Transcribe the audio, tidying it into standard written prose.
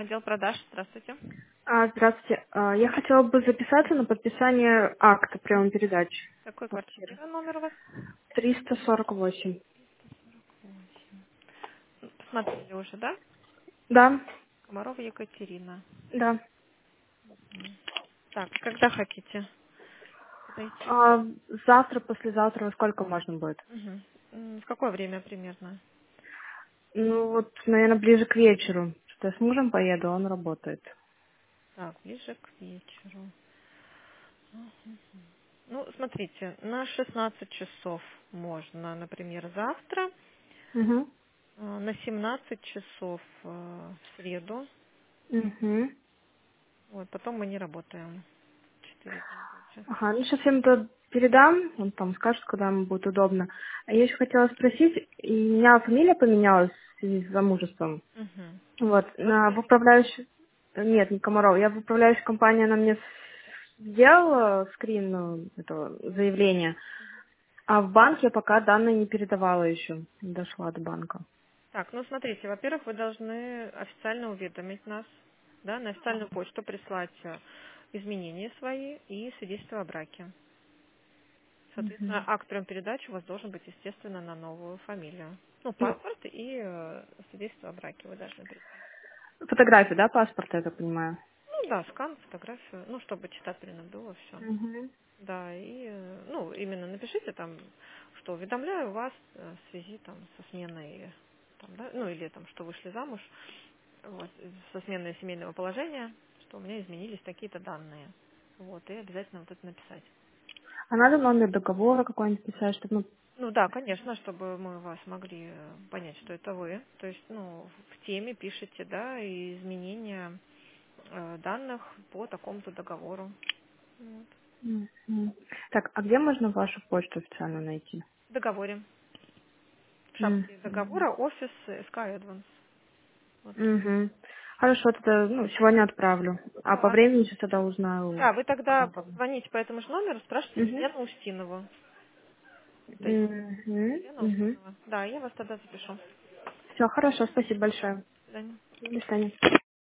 Отдел продаж, здравствуйте. Здравствуйте. Я хотела бы записаться на подписание акта приема передачи Какой квартиры. квартира номер у вас? 348. Посмотрели уже, да? Да, Комарова Екатерина. да. Так, когда хотите подойти? А, завтра, послезавтра, во сколько можно будет? Мгм. В какое время примерно? Ну, вот, наверное, ближе к вечеру. Что я с мужем поеду, он работает. Так, ближе к вечеру. Ну, смотрите, на 16 часов можно, например, завтра, Угу. на 17 часов в среду. Угу. Вот, потом мы не работаем. 4 дня больше. Ага, ну сейчас я ему это передам, он там скажет, когда ему будет удобно. А я еще хотела спросить, и у меня фамилия поменялась в связи с замужеством. Угу. Вот, Вы в фамилия? управляющей... Нет, не Комаров. Я в управляющей компании, она мне сделала скрин этого заявления, а в банк я пока данные не передавала еще, не дошла до банка. Так, ну смотрите, во-первых, вы должны официально уведомить нас, да, на официальную почту прислать изменения свои и свидетельство о браке. Соответственно, Мгм. акт прием-передачи у вас должен быть, естественно, на новую фамилию. Ну, Ну, паспорт и свидетельство о браке вы должны прислать. фотография, да, паспорта, я так понимаю? Ну да, скан, фотографию, ну, чтобы читательно было все. Мгм. Да, и, ну, именно напишите там, что уведомляю вас в связи там со сменой, там, да, ну, или там, что вышли замуж, вот, со сменой семейного положения, что у меня изменились такие-то данные. Вот, и обязательно вот это написать. А надо номер договора какой-нибудь писать, чтобы... Ну да, конечно, чтобы мы вас могли понять, что это вы. То есть, ну, в теме пишете, да, и изменения данных по такому-то договору. Вот. Мгм. Так, а где можно вашу почту официально найти? В договоре. В шапке Мгм. договора офис СК Advance. Вот. Мгм. Хорошо, тогда сегодня отправлю. А по Да. времени сейчас тогда узнаю, Да, вы тогда когда удобно. звоните по этому же номеру, спрашивайте Мгм. Елену Устинову. Это Мгм. Елена Мгм. Устинова. Да, я вас тогда запишу. Все, хорошо, спасибо Да. большое. До свидания. До свидания.